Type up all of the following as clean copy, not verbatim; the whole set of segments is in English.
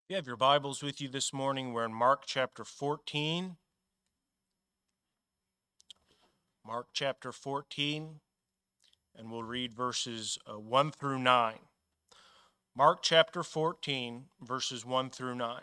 You have your Bibles with you this morning. We're in Mark chapter 14. Mark chapter 14, and we'll read verses 1 through 9. Mark chapter 14, verses 1 through 9.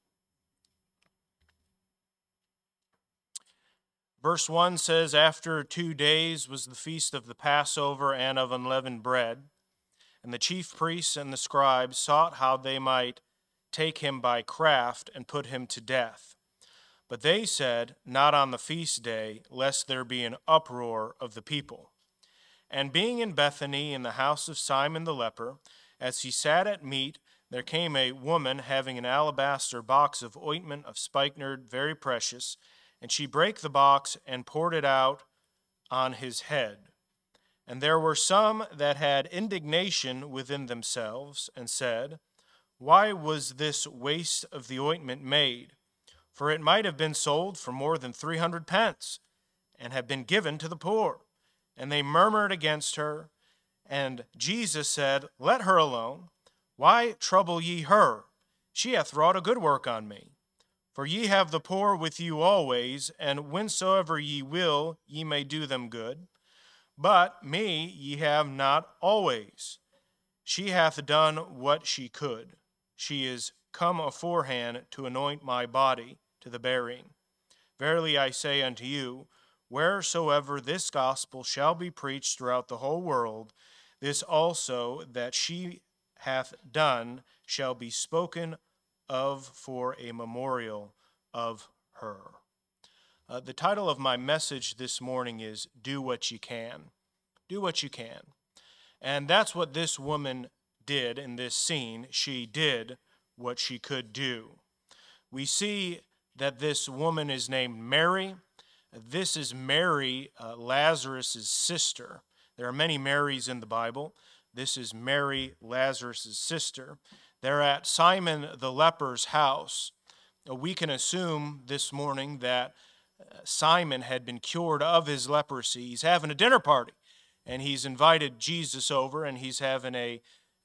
Verse 1 says, "After 2 days was the feast of the Passover and of unleavened bread. And the chief priests and the scribes sought how they might take him by craft and put him to death. But they said, Not on the feast day, lest there be an uproar of the people. And being in Bethany in the house of Simon the leper, as he sat at meat, there came a woman having an alabaster box of ointment of spikenard, very precious, and she brake the box and poured it out on his head. And there were some that had indignation within themselves, and said, Why was this waste of the ointment made? For it might have been sold for more than 300 pence, and have been given to the poor. And they murmured against her. And Jesus said, Let her alone. Why trouble ye her? She hath wrought a good work on me. For ye have the poor with you always, and whensoever ye will, ye may do them good. But me ye have not always. She hath done what she could. She is come aforehand to anoint my body to the burying. Verily I say unto you, wheresoever this gospel shall be preached throughout the whole world, this also that she hath done shall be spoken of for a memorial of her." The title of my message this morning is Do What You Can. Do what you can. And that's what this woman did in this scene. She did what she could do. We see that this woman is named Mary. This is Mary, Lazarus' sister. There are many Marys in the Bible. This is Mary, Lazarus' sister. They're at Simon the leper's house. We can assume this morning that Simon had been cured of his leprosy. He's having a dinner party, and he's invited Jesus over, and he's having a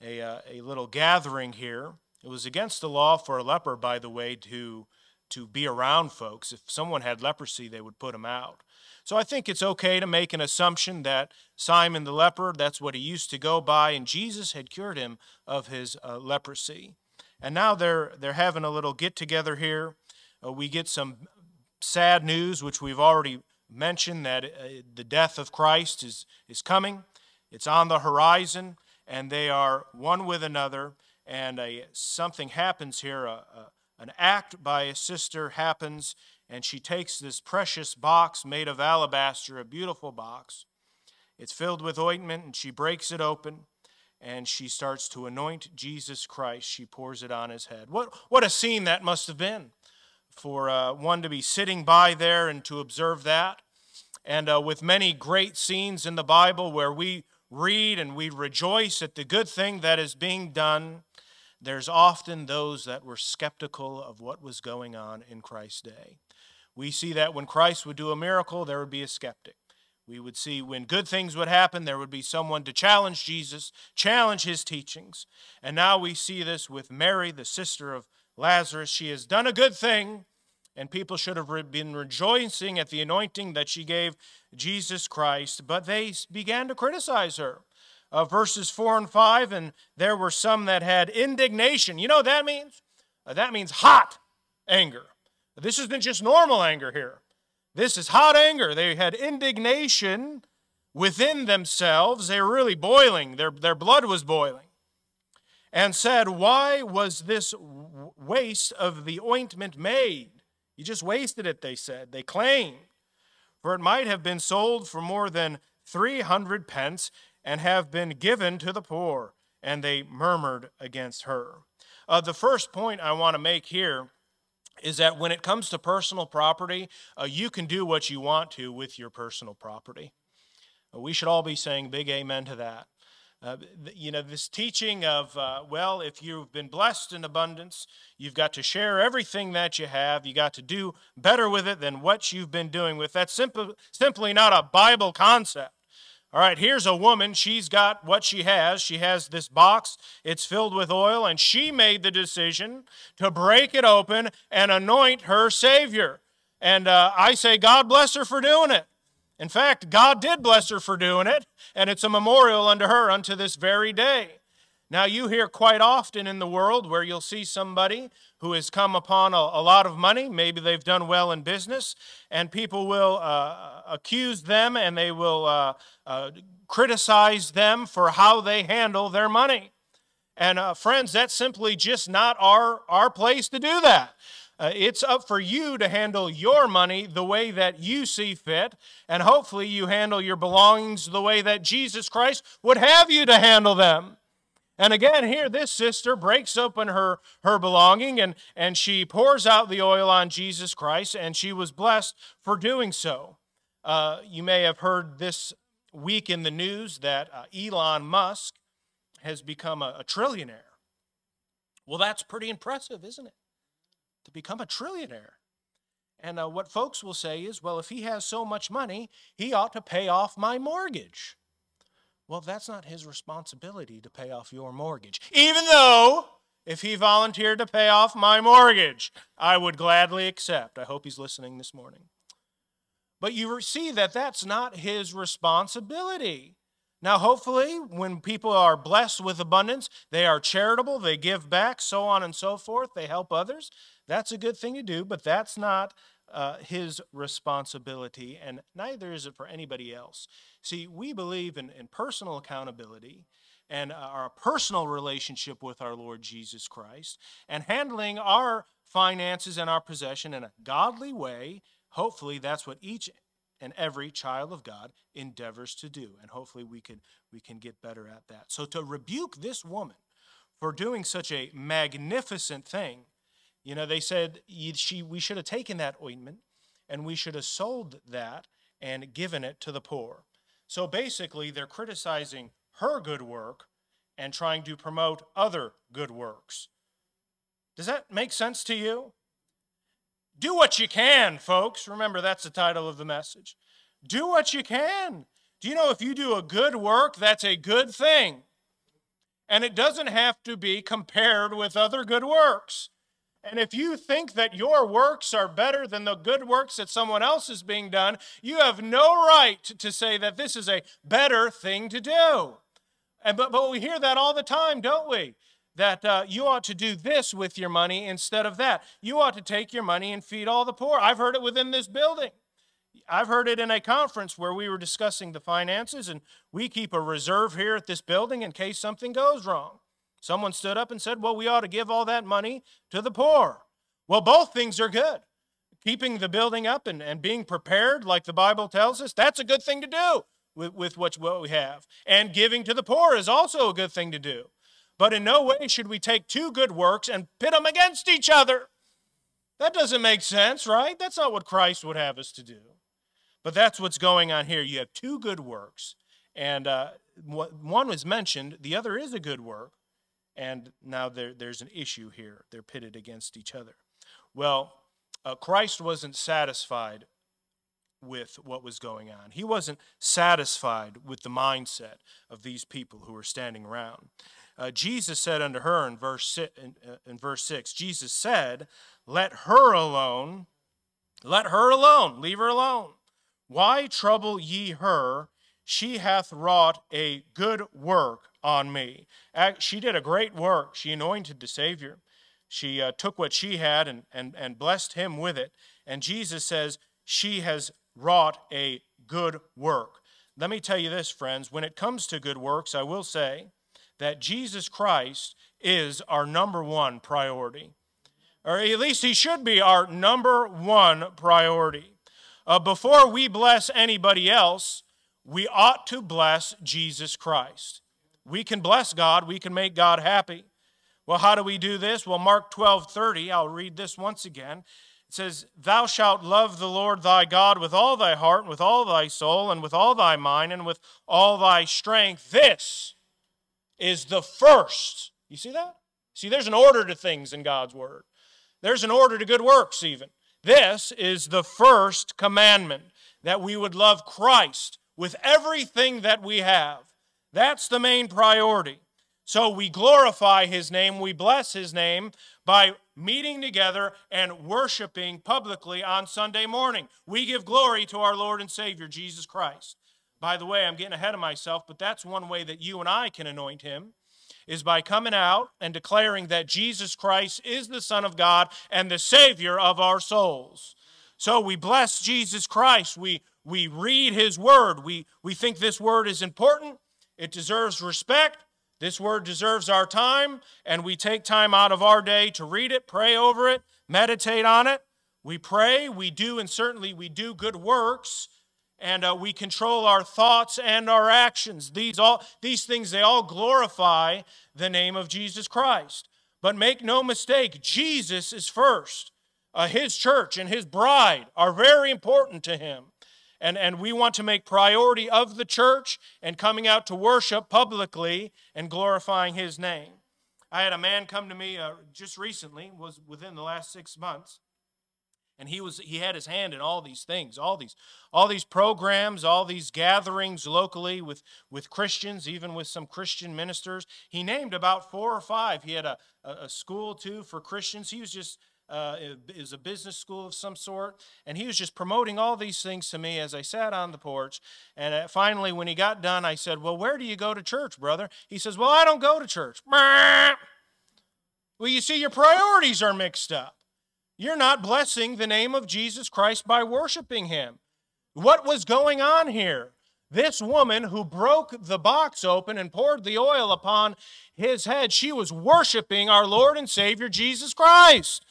little gathering here. It was against the law for a leper, by the way, to be around folks. If someone had leprosy, they would put him out. So I think it's okay to make an assumption that Simon the leper, that's what he used to go by, and Jesus had cured him of his leprosy. And now they're having a little get-together here. We get some sad news, which we've already mentioned, that the death of Christ is coming. It's on the horizon, and they are one with another, and something happens here. An act by a sister happens, and she takes this precious box made of alabaster, a beautiful box. It's filled with ointment, and she breaks it open, and she starts to anoint Jesus Christ. She pours it on his head. What a scene that must have been for one to be sitting by there and to observe that. And with many great scenes in the Bible where we read and we rejoice at the good thing that is being done, there's often those that were skeptical of what was going on in Christ's day. We see that when Christ would do a miracle, there would be a skeptic. We would see when good things would happen, there would be someone to challenge Jesus, challenge his teachings. And now we see this with Mary, the sister of Lazarus. She has done a good thing, and people should have been rejoicing at the anointing that she gave Jesus Christ, but they began to criticize her. Verses 4 and 5, and there were some that had indignation. You know what that means? That means hot anger. This isn't just normal anger here. This is hot anger. They had indignation within themselves. They were really boiling. Their blood was boiling. And said, Why was this waste of the ointment made? You just wasted it, they said. They claimed. For it might have been sold for more than 300 pence and have been given to the poor. And they murmured against her. The first point I want to make here is that when it comes to personal property, you can do what you want to with your personal property. We should all be saying big amen to that. This teaching of, if you've been blessed in abundance, you've got to share everything that you have. You got to do better with it than what you've been doing with. That's simply not a Bible concept. All right, here's a woman. She's got what she has. She has this box. It's filled with oil, and she made the decision to break it open and anoint her Savior. And I say, God bless her for doing it. In fact, God did bless her for doing it, and it's a memorial unto her unto this very day. Now, you hear quite often in the world where you'll see somebody who has come upon a lot of money. Maybe they've done well in business, and people will accuse them and they will criticize them for how they handle their money. And friends, that's simply just not our place to do that. It's up for you to handle your money the way that you see fit, and hopefully you handle your belongings the way that Jesus Christ would have you to handle them. And again, here, this sister breaks open her belonging, and she pours out the oil on Jesus Christ, and she was blessed for doing so. You may have heard this week in the news that Elon Musk has become a trillionaire. Well, that's pretty impressive, isn't it? To become a trillionaire. And what folks will say is, well, if he has so much money, he ought to pay off my mortgage. Well, that's not his responsibility to pay off your mortgage. Even though, if he volunteered to pay off my mortgage, I would gladly accept. I hope he's listening this morning. But you see that that's not his responsibility. Now, hopefully, when people are blessed with abundance, they are charitable, they give back, so on and so forth, they help others. That's a good thing to do, but that's not his responsibility, and neither is it for anybody else. See, we believe in personal accountability and our personal relationship with our Lord Jesus Christ, and handling our finances and our possession in a godly way. Hopefully, that's what each and every child of God endeavors to do, and hopefully we can get better at that. So to rebuke this woman for doing such a magnificent thing, you know, they said we should have taken that ointment and we should have sold that and given it to the poor. So basically, they're criticizing her good work and trying to promote other good works. Does that make sense to you? Do what you can, folks. Remember, that's the title of the message. Do what you can. Do you know if you do a good work, that's a good thing? And it doesn't have to be compared with other good works. And if you think that your works are better than the good works that someone else is being done, you have no right to say that this is a better thing to do. But we hear that all the time, don't we? That you ought to do this with your money instead of that. You ought to take your money and feed all the poor. I've heard it within this building. I've heard it in a conference where we were discussing the finances, and we keep a reserve here at this building in case something goes wrong. Someone stood up and said, well, we ought to give all that money to the poor. Well, both things are good. Keeping the building up and being prepared like the Bible tells us, that's a good thing to do with what we have. And giving to the poor is also a good thing to do. But in no way should we take two good works and pit them against each other. That doesn't make sense, right? That's not what Christ would have us to do. But that's what's going on here. You have two good works, and one was mentioned, the other is a good work, and now there's an issue here. They're pitted against each other. Well, Christ wasn't satisfied with what was going on. He wasn't satisfied with the mindset of these people who were standing around. Jesus said unto her in verse 6, Jesus said, let her alone, leave her alone. Why trouble ye her? She hath wrought a good work on me. She did a great work. She anointed the Savior. She took what she had and blessed him with it. And Jesus says, she has wrought a good work. Let me tell you this, friends. When it comes to good works, I will say that Jesus Christ is our number one priority. Or at least he should be our number one priority. Before we bless anybody else, we ought to bless Jesus Christ. We can bless God. We can make God happy. Well, how do we do this? Well, Mark 12:30, I'll read this once again. It says, thou shalt love the Lord thy God with all thy heart, and with all thy soul, and with all thy mind, and with all thy strength. This is the first. You see that? See, there's an order to things in God's word. There's an order to good works even. This is the first commandment, that we would love Christ with everything that we have. That's the main priority. So we glorify His name, we bless His name by meeting together and worshiping publicly on Sunday morning. We give glory to our Lord and Savior, Jesus Christ. By the way, I'm getting ahead of myself, but that's one way that you and I can anoint Him, is by coming out and declaring that Jesus Christ is the Son of God and the Savior of our souls. So we bless Jesus Christ. We read His Word. We think this Word is important. It deserves respect. This Word deserves our time, and we take time out of our day to read it, pray over it, meditate on it. We pray, we do, and certainly we do good works, and we control our thoughts and our actions. These things, they all glorify the name of Jesus Christ. But make no mistake, Jesus is first. His church and His bride are very important to Him. And we want to make priority of the church and coming out to worship publicly and glorifying His name. I had a man come to me just recently, was within the last 6 months, and he had his hand in all these things, all these programs, all these gatherings locally with Christians, even with some Christian ministers. He named about 4 or 5. He had a school too for Christians. He was just is a business school of some sort, and he was just promoting all these things to me as I sat on the porch. And finally, when he got done, I said, "Well, where do you go to church, brother?" He says, "Well, I don't go to church." Well, you see, your priorities are mixed up. You're not blessing the name of Jesus Christ by worshiping Him. What was going on here? This woman who broke the box open and poured the oil upon His head, she was worshiping our Lord and Savior Jesus Christ.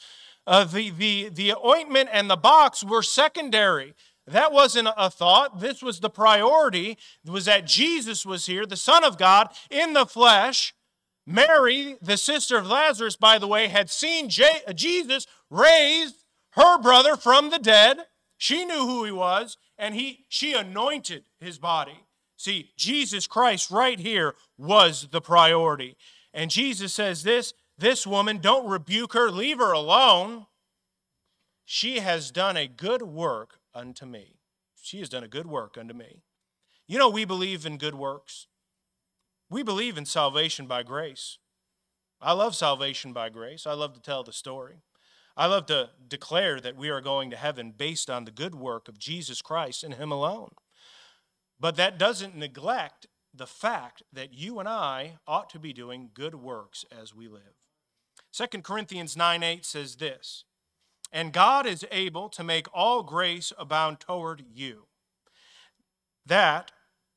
The ointment and the box were secondary. That wasn't a thought. This was the priority. It was that Jesus was here, the Son of God, in the flesh. Mary, the sister of Lazarus, by the way, had seen Jesus raise her brother from the dead. She knew who He was, and she anointed His body. See, Jesus Christ right here was the priority. And Jesus says this woman, don't rebuke her, leave her alone. She has done a good work unto me. She has done a good work unto me. You know, we believe in good works. We believe in salvation by grace. I love salvation by grace. I love to tell the story. I love to declare that we are going to heaven based on the good work of Jesus Christ and Him alone. But that doesn't neglect the fact that you and I ought to be doing good works as we live. 2 Corinthians 9:8 says this, "And God is able to make all grace abound toward you, that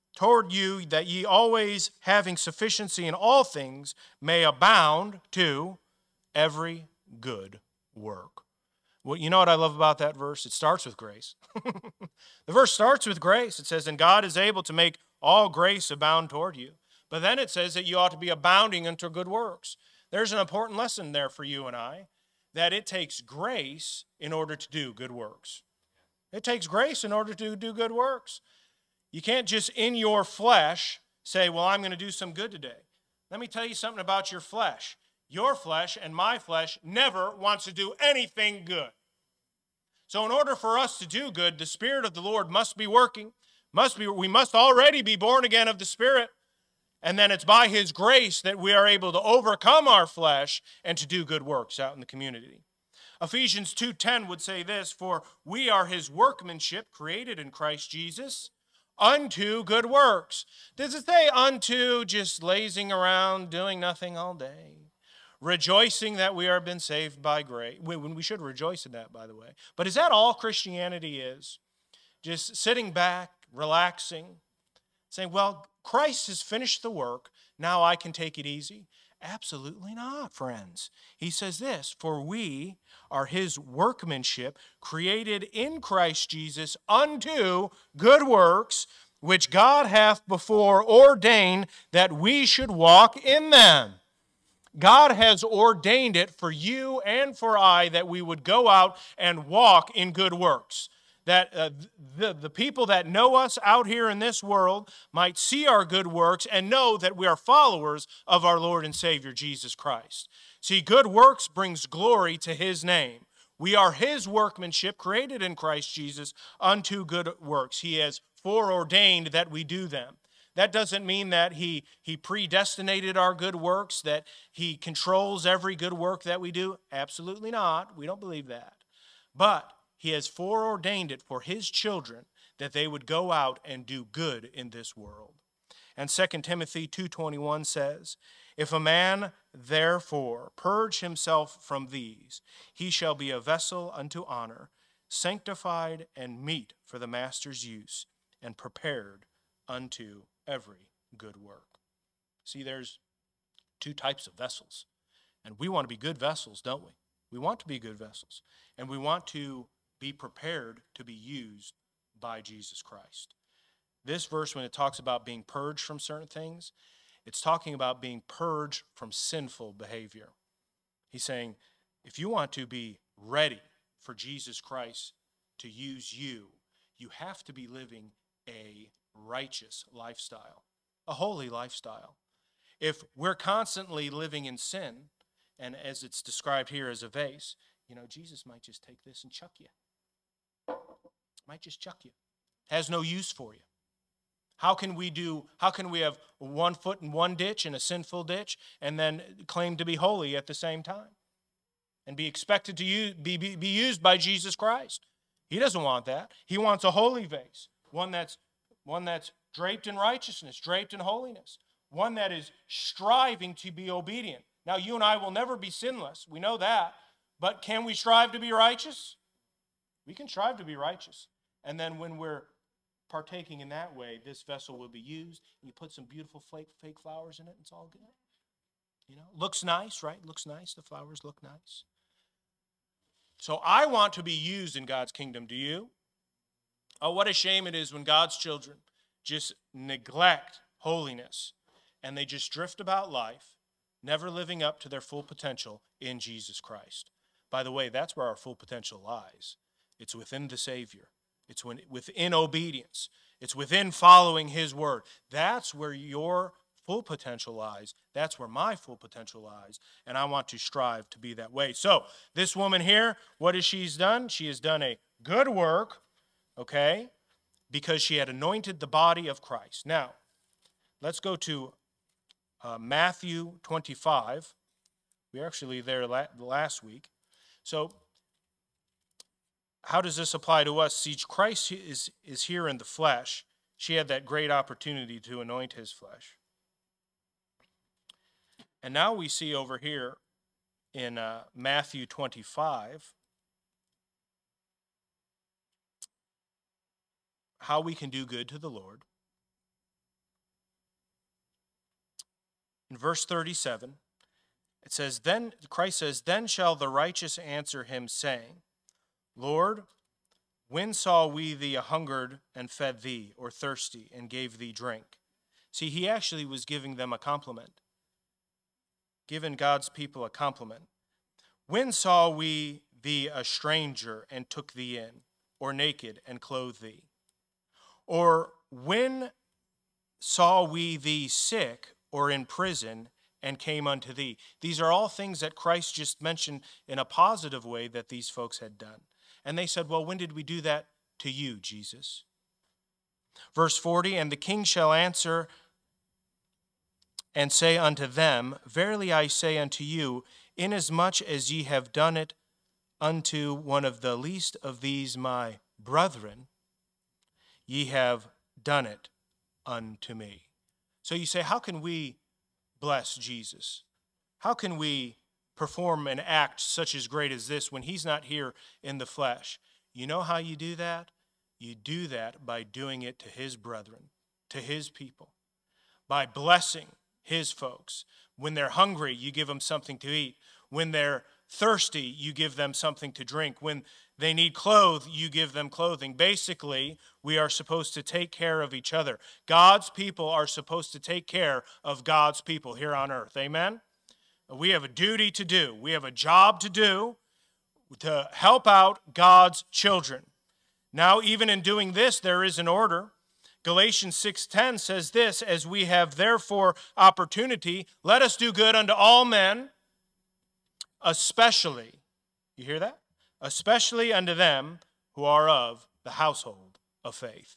ye always having sufficiency in all things may abound to every good work." Well, you know what I love about that verse? It starts with grace. The verse starts with grace. It says, "And God is able to make all grace abound toward you." But then it says that you ought to be abounding unto good works. There's an important lesson there for you and I, that it takes grace in order to do good works. It takes grace in order to do good works. You can't just in your flesh say, "Well, I'm going to do some good today." Let me tell you something about your flesh. Your flesh and my flesh never wants to do anything good. So in order for us to do good, the Spirit of the Lord must be working. We must already be born again of the Spirit. And then it's by His grace that we are able to overcome our flesh and to do good works out in the community. Ephesians 2:10 would say this, "For we are His workmanship, created in Christ Jesus, unto good works." Does it say unto just lazing around, doing nothing all day? Rejoicing that we are been saved by grace. When we should rejoice in that, by the way. But is that all Christianity is? Just sitting back, relaxing, saying, "Well, Christ has finished the work, now I can take it easy"? Absolutely not, friends. He says this, "For we are His workmanship, created in Christ Jesus unto good works, which God hath before ordained that we should walk in them." God has ordained it for you and for I that we would go out and walk in good works. That the people that know us out here in this world might see our good works and know that we are followers of our Lord and Savior, Jesus Christ. See, good works brings glory to His name. We are His workmanship, created in Christ Jesus, unto good works. He has foreordained that we do them. That doesn't mean that he predestinated our good works, that he controls every good work that we do. Absolutely not. We don't believe that. But he has foreordained it for his children that they would go out and do good in this world. And 2 Timothy 2:21 says, "If a man therefore purge himself from these, he shall be a vessel unto honor, sanctified and meet for the master's use, and prepared unto every good work." See, there's two types of vessels. And we want to be good vessels, don't we? We want to be good vessels. And we want to be prepared to be used by Jesus Christ. This verse, when it talks about being purged from certain things, it's talking about being purged from sinful behavior. He's saying, if you want to be ready for Jesus Christ to use you, you have to be living a righteous lifestyle, a holy lifestyle. If we're constantly living in sin, and as it's described here as a vase, Jesus might just take this and chuck you. Might just chuck you. Has no use for you. How can we have 1 foot in one ditch in a sinful ditch and then claim to be holy at the same time and be expected to be used by Jesus Christ? He doesn't want that. He wants a holy vase, one that's draped in righteousness, draped in holiness, one that is striving to be obedient. Now, you and I will never be sinless. We know that. But can we strive to be righteous? We can strive to be righteous. And then when we're partaking in that way, this vessel will be used. You put some beautiful fake flowers in it, and it's all good. Looks nice, right? Looks nice. The flowers look nice. So I want to be used in God's kingdom. Do you? Oh, what a shame it is when God's children just neglect holiness and they just drift about life, never living up to their full potential in Jesus Christ. By the way, that's where our full potential lies. It's within the Savior. It's within obedience. It's within following His word. That's where your full potential lies. That's where my full potential lies. And I want to strive to be that way. So this woman here, what has she done? She has done a good work, okay, because she had anointed the body of Christ. Now, let's go to Matthew 25. We were actually there last week. So how does this apply to us? See, Christ is here in the flesh. She had that great opportunity to anoint his flesh. And now we see over here in Matthew 25 how we can do good to the Lord. In verse 37, it says, "Then Christ says, then shall the righteous answer him, saying, Lord, when saw we thee hungered and fed thee, or thirsty and gave thee drink?" See, he actually was giving them a compliment, giving God's people a compliment. "When saw we thee a stranger and took thee in, or naked and clothed thee? Or when saw we thee sick or in prison and came unto thee?" These are all things that Christ just mentioned in a positive way that these folks had done. And they said, well, when did we do that to you, Jesus? Verse 40, "And the king shall answer and say unto them, Verily I say unto you, inasmuch as ye have done it unto one of the least of these my brethren, ye have done it unto me." So you say, how can we bless Jesus? How can we perform an act such as great as this when he's not here in the flesh? You know how you do that? You do that by doing it to his brethren, to his people, by blessing his folks. When they're hungry, you give them something to eat. When they're thirsty, you give them something to drink. When they need clothes, you give them clothing. Basically, we are supposed to take care of each other. God's people are supposed to take care of God's people here on earth. Amen? We have a duty to do. We have a job to do to help out God's children. Now, even in doing this, there is an order. Galatians 6:10 says this, "As we have therefore opportunity, let us do good unto all men, especially," you hear that? "Especially unto them who are of the household of faith."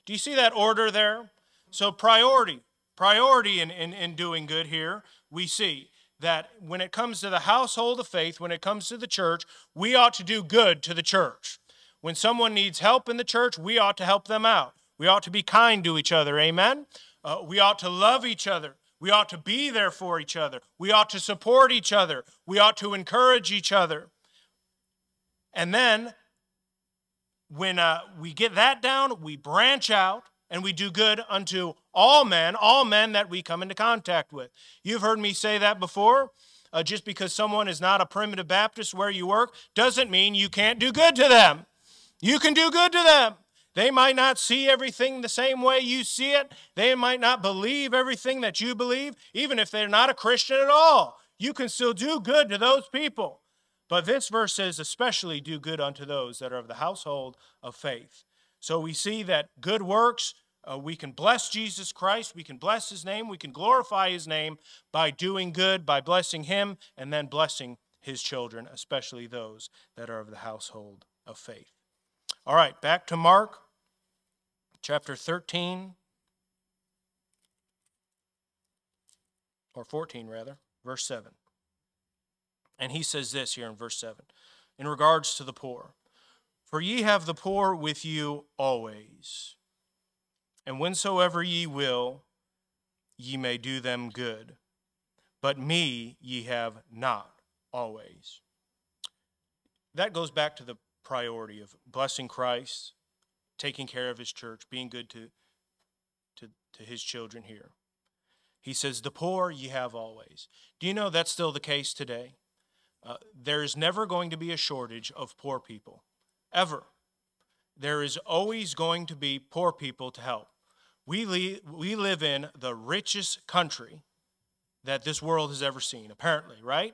Do you see that order there? So priority in doing good here, we see that when it comes to the household of faith, when it comes to the church, we ought to do good to the church. When someone needs help in the church, we ought to help them out. We ought to be kind to each other, amen? We ought to love each other. We ought to be there for each other. We ought to support each other. We ought to encourage each other. And then, when we get that down, we branch out and we do good unto all men that we come into contact with. You've heard me say that before. Just because someone is not a primitive Baptist where you work doesn't mean you can't do good to them. You can do good to them. They might not see everything the same way you see it. They might not believe everything that you believe, even if they're not a Christian at all. You can still do good to those people. But this verse says, especially do good unto those that are of the household of faith. So we see that good works, we can bless Jesus Christ, we can bless his name, we can glorify his name by doing good, by blessing him, and then blessing his children, especially those that are of the household of faith. All right, back to Mark, chapter 13, or 14 rather, verse 7. And he says this here in verse 7, in regards to the poor. For ye have the poor with you always, and whensoever ye will, ye may do them good. But me ye have not always. That goes back to the priority of blessing Christ, taking care of his church, being good to his children here. He says, the poor ye have always. Do you know that's still the case today? There is never going to be a shortage of poor people, ever. There is always going to be poor people to help. We live in the richest country that this world has ever seen, apparently, right?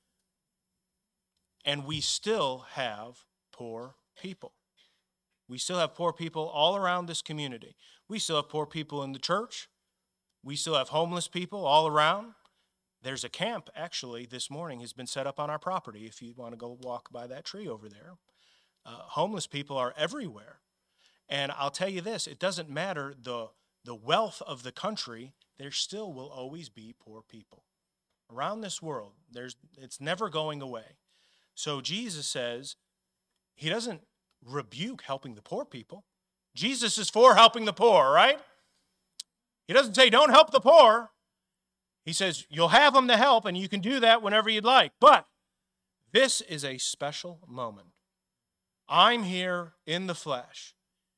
And we still have poor people. We still have poor people all around this community. We still have poor people in the church. We still have homeless people all around. There's a camp, actually, this morning has been set up on our property if you want to go walk by that tree over there. Homeless people are everywhere. And I'll tell you this, it doesn't matter the wealth of the country, there still will always be poor people. Around this world, it's never going away. So Jesus says, he doesn't rebuke helping the poor people. Jesus is for helping the poor, right? He doesn't say, don't help the poor. He says, you'll have them to help, and you can do that whenever you'd like. But this is a special moment. I'm here in the flesh.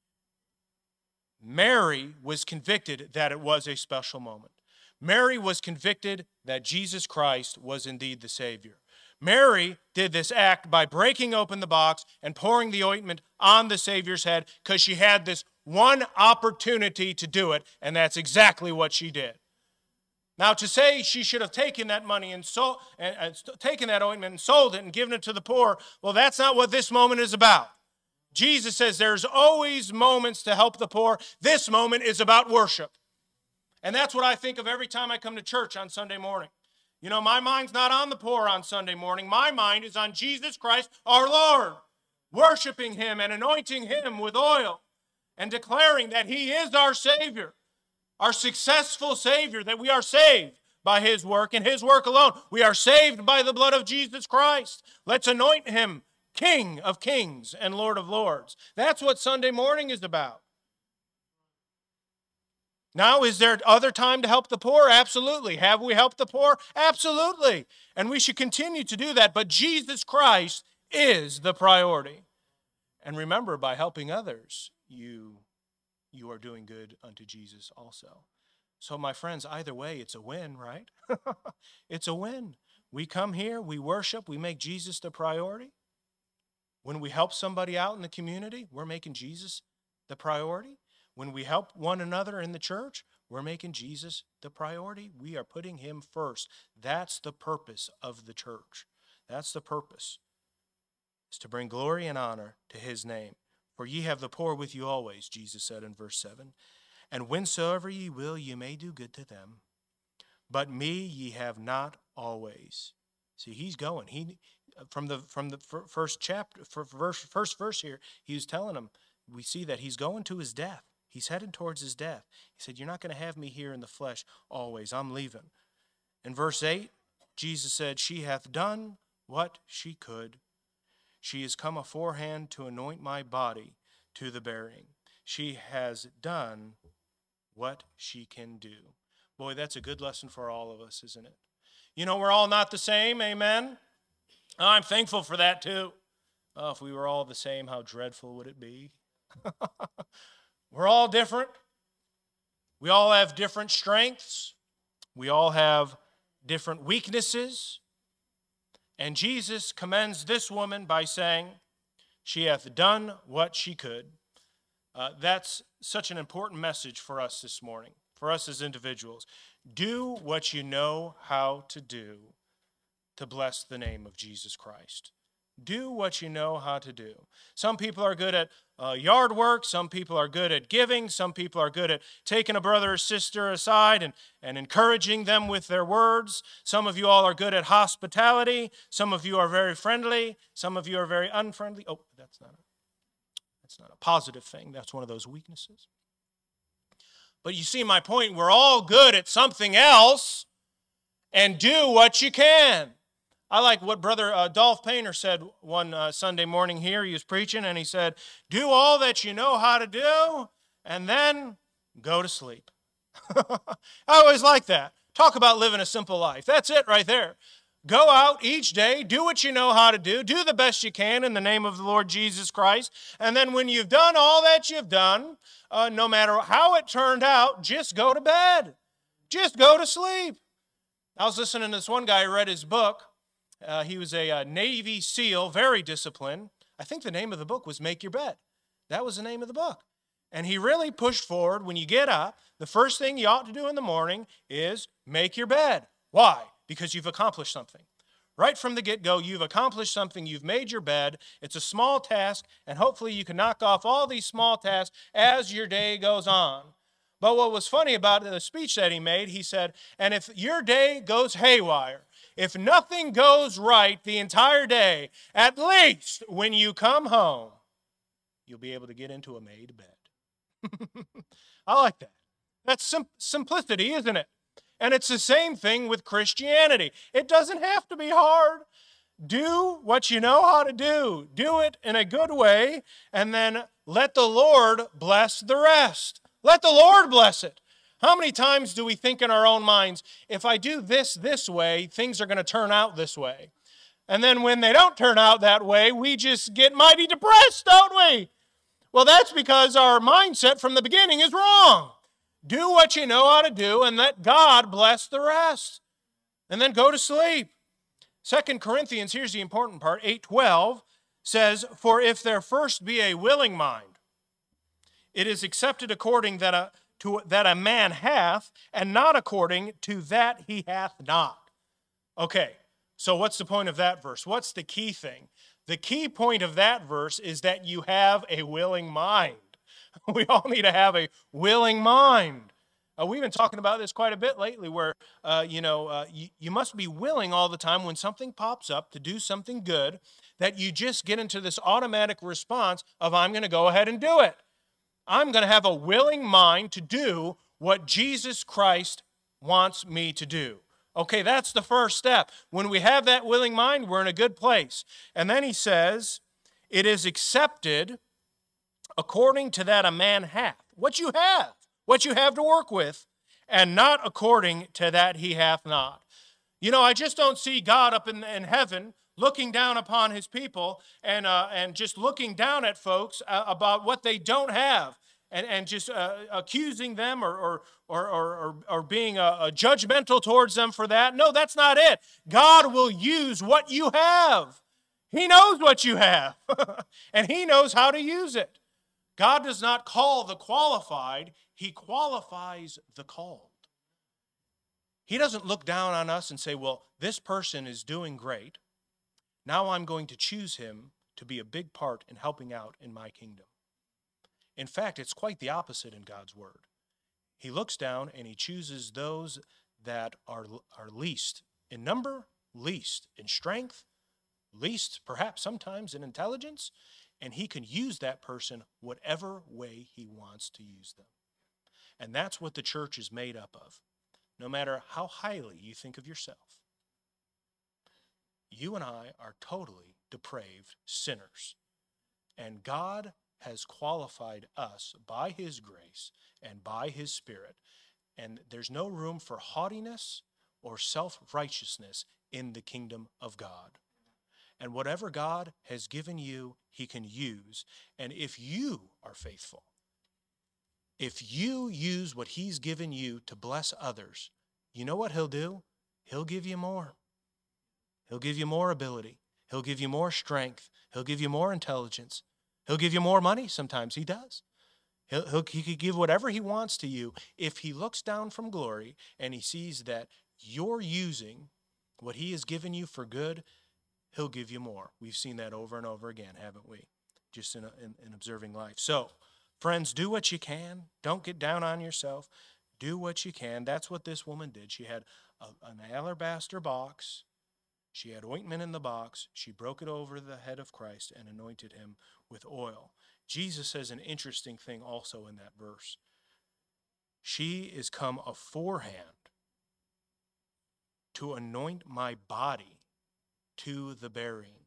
Mary was convicted that it was a special moment. Mary was convicted that Jesus Christ was indeed the Savior. Mary did this act by breaking open the box and pouring the ointment on the Savior's head because she had this one opportunity to do it, and that's exactly what she did. Now, to say she should have taken that money and taken that ointment and sold it and given it to the poor, well, that's not what this moment is about. Jesus says there's always moments to help the poor. This moment is about worship. And that's what I think of every time I come to church on Sunday morning. You know, my mind's not on the poor on Sunday morning. My mind is on Jesus Christ, our Lord, worshiping him and anointing him with oil and declaring that he is our Savior, our successful Savior, that we are saved by his work and his work alone. We are saved by the blood of Jesus Christ. Let's anoint him King of kings and Lord of lords. That's what Sunday morning is about. Now, is there other time to help the poor? Absolutely. Have we helped the poor? Absolutely. And we should continue to do that. But Jesus Christ is the priority. And remember, by helping others, you are doing good unto Jesus also. So, my friends, either way, it's a win, right? It's a win. We come here, we worship, we make Jesus the priority. When we help somebody out in the community, we're making Jesus the priority. When we help one another in the church, we're making Jesus the priority. We are putting him first. That's the purpose of the church. That's the purpose, is to bring glory and honor to his name. For ye have the poor with you always, Jesus said in verse 7. And whensoever ye will, ye may do good to them. But me ye have not always. See, he's going. From the first chapter, first verse here, he was telling them, we see that he's going to his death. He's headed towards his death. He said, you're not going to have me here in the flesh always. I'm leaving. In verse 8, Jesus said, she hath done what she could. She is come aforehand to anoint my body to the burying. She has done what she can do. Boy, that's a good lesson for all of us, isn't it? You know, we're all not the same, amen? I'm thankful for that too. Oh, if we were all the same, how dreadful would it be? We're all different. We all have different strengths. We all have different weaknesses. And Jesus commends this woman by saying, she hath done what she could. That's such an important message for us this morning, for us as individuals. Do what you know how to do to bless the name of Jesus Christ. Do what you know how to do. Some people are good at yard work. Some people are good at giving. Some people are good at taking a brother or sister aside and encouraging them with their words. Some of you all are good at hospitality. Some of you are very friendly. Some of you are very unfriendly. Oh, that's not a positive thing. That's one of those weaknesses. But you see my point. We're all good at something else, and do what you can. I like what Brother Dolph Painter said one Sunday morning here. He was preaching, and he said, do all that you know how to do, and then go to sleep. I always like that. Talk about living a simple life. That's it right there. Go out each day, do what you know how to do the best you can in the name of the Lord Jesus Christ, and then when you've done all that you've done, no matter how it turned out, just go to bed. Just go to sleep. I was listening to this one guy who read his book. He was a Navy SEAL, very disciplined. I think the name of the book was Make Your Bed. That was the name of the book. And he really pushed forward, when you get up, the first thing you ought to do in the morning is make your bed. Why? Because you've accomplished something. Right from the get-go, you've accomplished something. You've made your bed. It's a small task, and hopefully you can knock off all these small tasks as your day goes on. But what was funny about the speech that he made, he said, and if your day goes haywire, if nothing goes right the entire day, at least when you come home, you'll be able to get into a made bed. I like that. That's simplicity, isn't it? And it's the same thing with Christianity. It doesn't have to be hard. Do what you know how to do. Do it in a good way, and then let the Lord bless the rest. Let the Lord bless it. How many times do we think in our own minds, if I do this way, things are going to turn out this way? And then when they don't turn out that way, we just get mighty depressed, don't we? Well, that's because our mindset from the beginning is wrong. Do what you know how to do and let God bless the rest. And then go to sleep. 2 Corinthians, here's the important part, 8:12 says, for if there first be a willing mind, it is accepted according that a man hath, and not according to that he hath not. Okay, so what's the point of that verse? What's the key thing? The key point of that verse is that you have a willing mind. We all need to have a willing mind. We've been talking about this quite a bit lately where, you must be willing all the time when something pops up to do something good, that you just get into this automatic response of, I'm going to go ahead and do it. I'm going to have a willing mind to do what Jesus Christ wants me to do. Okay, that's the first step. When we have that willing mind, we're in a good place. And then he says, it is accepted according to that a man hath. What you have to work with, and not according to that he hath not. You know, I just don't see God up in heaven looking down upon his people and just looking down at folks about what they don't have and just accusing them or being judgmental towards them for that. No, that's not it. God will use what you have. He knows what you have, and he knows how to use it. God does not call the qualified, he qualifies the called. He doesn't look down on us and say, well, this person is doing great. Now I'm going to choose him to be a big part in helping out in my kingdom. In fact, it's quite the opposite in God's word. He looks down and he chooses those that are least in number, least in strength, least perhaps sometimes in intelligence. and he can use that person whatever way he wants to use them. And that's what the church is made up of. No matter how highly you think of yourself, you and I are totally depraved sinners. And God has qualified us by his grace and by his Spirit. And there's no room for haughtiness or self-righteousness in the kingdom of God. And whatever God has given you, he can use. And if you are faithful, if you use what he's given you to bless others, you know what he'll do? He'll give you more. He'll give you more ability. He'll give you more strength. He'll give you more intelligence. He'll give you more money. Sometimes he does. He could give whatever he wants to you if he looks down from glory and he sees that you're using what he has given you for good. He'll give you more. We've seen that over and over again, haven't we? Just in observing life. So, friends, do what you can. Don't get down on yourself. Do what you can. That's what this woman did. She had an alabaster box. She had ointment in the box. She broke it over the head of Christ and anointed him with oil. Jesus says an interesting thing also in that verse. She is come aforehand to anoint my body to the burying.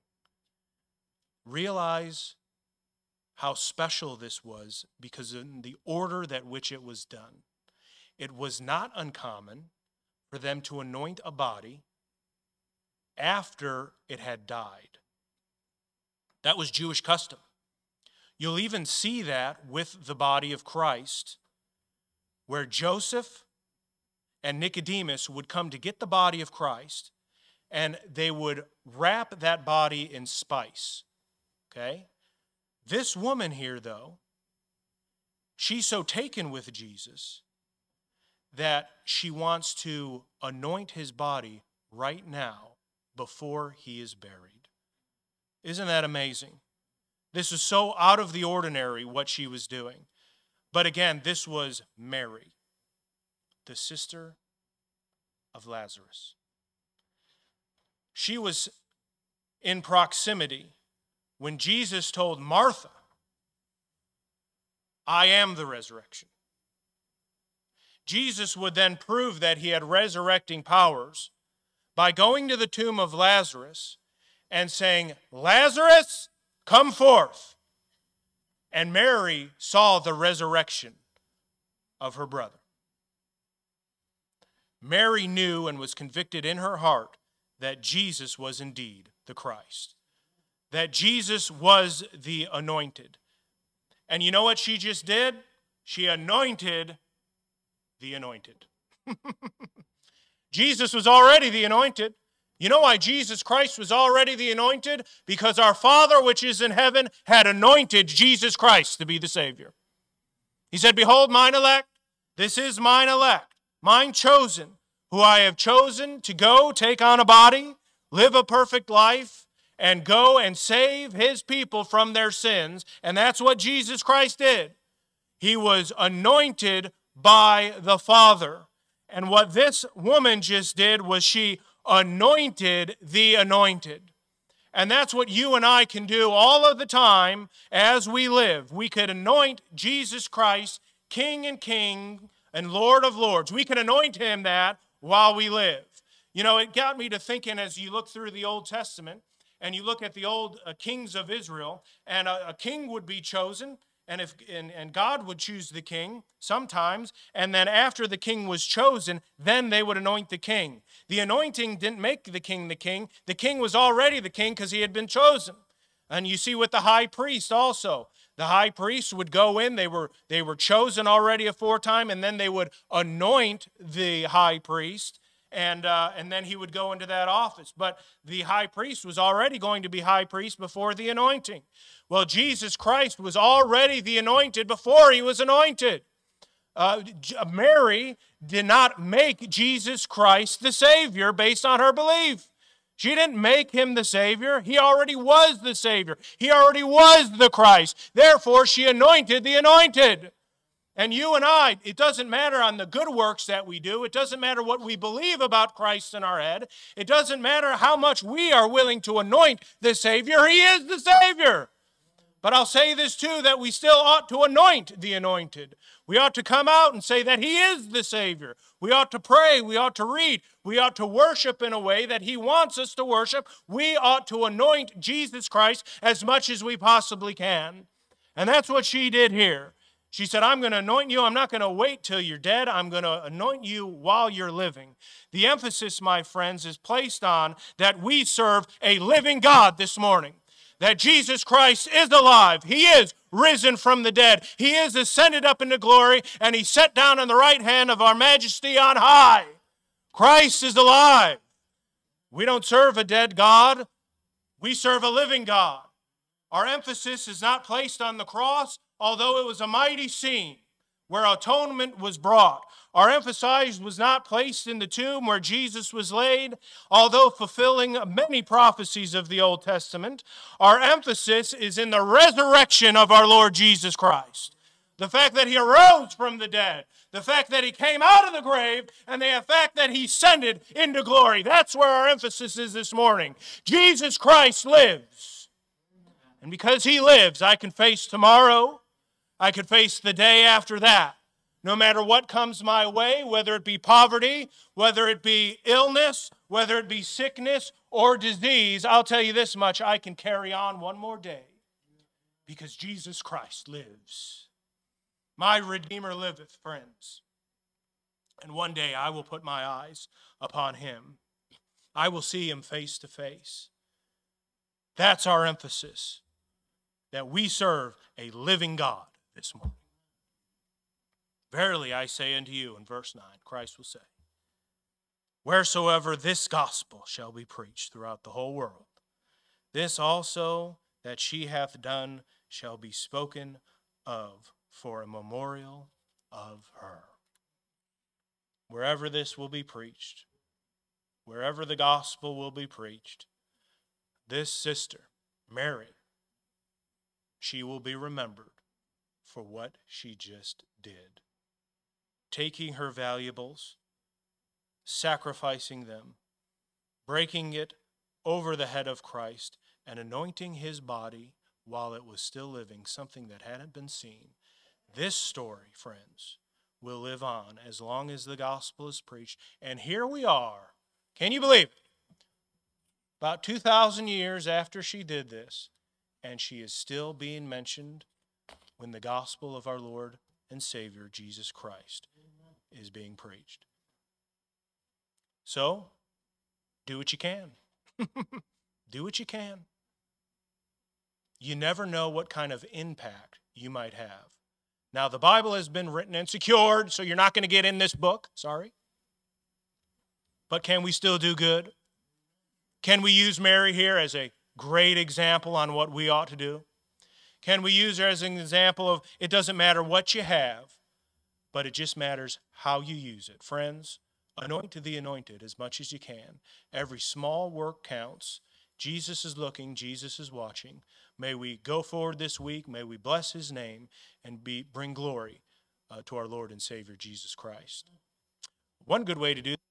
Realize how special this was because in the order that which it was done. It was not uncommon for them to anoint a body after it had died. That was Jewish custom. You'll even see that with the body of Christ, where Joseph and Nicodemus would come to get the body of Christ, and they would wrap that body in spice. Okay? This woman here, though, she's so taken with Jesus that she wants to anoint his body right now before he is buried. Isn't that amazing? This is so out of the ordinary what she was doing. But again, this was Mary, the sister of Lazarus. She was in proximity when Jesus told Martha, I am the resurrection. Jesus would then prove that he had resurrecting powers by going to the tomb of Lazarus and saying, Lazarus, come forth. And Mary saw the resurrection of her brother. Mary knew and was convicted in her heart that Jesus was indeed the Christ, that Jesus was the anointed. And you know what she just did? She anointed the anointed. Jesus was already the anointed. You know why Jesus Christ was already the anointed? Because our Father which is in heaven had anointed Jesus Christ to be the Savior. He said, behold, mine elect, this is mine elect, mine chosen, who I have chosen to go take on a body, live a perfect life, and go and save his people from their sins. And that's what Jesus Christ did. He was anointed by the Father. And what this woman just did was she anointed the anointed. And that's what you and I can do all of the time as we live. We could anoint Jesus Christ, King and Lord of Lords. We can anoint him that while we live. You know, it got me to thinking as you look through the Old Testament and you look at the old kings of Israel, and a king would be chosen, and God would choose the king sometimes, and then after the king was chosen, then they would anoint the king. The anointing didn't make the king the king. The king was already the king because he had been chosen. And you see with the high priest also. The high priest would go in, they were chosen already aforetime, and then they would anoint the high priest, and then he would go into that office. But the high priest was already going to be high priest before the anointing. Well, Jesus Christ was already the anointed before he was anointed. Mary did not make Jesus Christ the Savior based on her belief. She didn't make him the Savior. He already was the Savior. He already was the Christ. Therefore, she anointed the anointed. And you and I, it doesn't matter on the good works that we do. It doesn't matter what we believe about Christ in our head. It doesn't matter how much we are willing to anoint the Savior. He is the Savior. But I'll say this too, that we still ought to anoint the anointed. We ought to come out and say that he is the Savior. We ought to pray. We ought to read. We ought to worship in a way that he wants us to worship. We ought to anoint Jesus Christ as much as we possibly can. And that's what she did here. She said, I'm going to anoint you. I'm not going to wait till you're dead. I'm going to anoint you while you're living. The emphasis, my friends, is placed on that we serve a living God this morning. That Jesus Christ is alive. He is risen from the dead. He is ascended up into glory, and he sat down on the right hand of our majesty on high. Christ is alive. We don't serve a dead God. We serve a living God. Our emphasis is not placed on the cross, although it was a mighty scene where atonement was brought. Our emphasis was not placed in the tomb where Jesus was laid, although fulfilling many prophecies of the Old Testament. Our emphasis is in the resurrection of our Lord Jesus Christ. The fact that he arose from the dead, the fact that he came out of the grave, and the fact that he ascended into glory. That's where our emphasis is this morning. Jesus Christ lives. And because he lives, I can face tomorrow. I can face the day after that. No matter what comes my way, whether it be poverty, whether it be illness, whether it be sickness or disease, I'll tell you this much, I can carry on one more day because Jesus Christ lives. My Redeemer liveth, friends. And one day I will put my eyes upon him. I will see him face to face. That's our emphasis, that we serve a living God this morning. Verily I say unto you, in verse 9, Christ will say, wheresoever this gospel shall be preached throughout the whole world, this also that she hath done shall be spoken of for a memorial of her. Wherever this will be preached, wherever the gospel will be preached, this sister, Mary, she will be remembered for what she just did. Taking her valuables, sacrificing them, breaking it over the head of Christ, and anointing his body while it was still living, something that hadn't been seen. This story, friends, will live on as long as the gospel is preached. And here we are. Can you believe it? About 2,000 years after she did this, and she is still being mentioned when the gospel of our Lord and Savior, Jesus Christ, is being preached. So, do what you can. Do what you can. You never know what kind of impact you might have. Now, the Bible has been written and secured, so you're not going to get in this book. Sorry. But can we still do good? Can we use Mary here as a great example on what we ought to do? Can we use her as an example of it doesn't matter what you have, but it just matters how you use it. Friends, anoint the anointed as much as you can. Every small work counts. Jesus is looking. Jesus is watching. May we go forward this week. May we bless his name and bring glory to our Lord and Savior, Jesus Christ. One good way to do